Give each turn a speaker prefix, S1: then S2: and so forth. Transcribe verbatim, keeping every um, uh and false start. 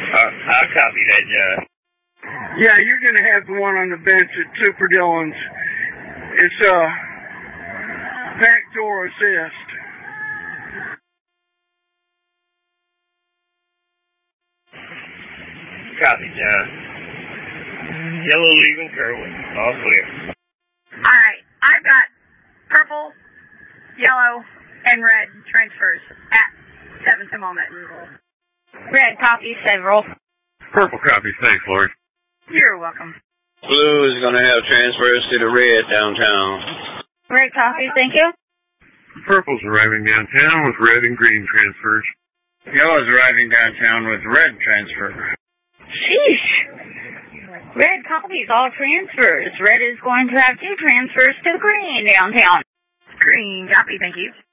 S1: Uh, I'll copy that, John.
S2: Yeah, you're going to have the one on the bench at Super Dillon's. It's a uh, backdoor assist.
S1: Copy, John. Yellow legal Kerwin. All clear.
S3: All right. I've got purple, yellow, and red transfers at seven to moment.
S4: Red copy, several.
S5: Purple copy. Thanks, Lori.
S3: You're welcome.
S6: Blue is going to have transfers to the red downtown.
S4: Red copy, thank you.
S5: Purple's arriving downtown with red and green transfers.
S1: Yellow's arriving downtown with red transfer.
S4: Sheesh. Red copies all transfers. Red is going to have two transfers to green downtown.
S3: Green copy, thank you.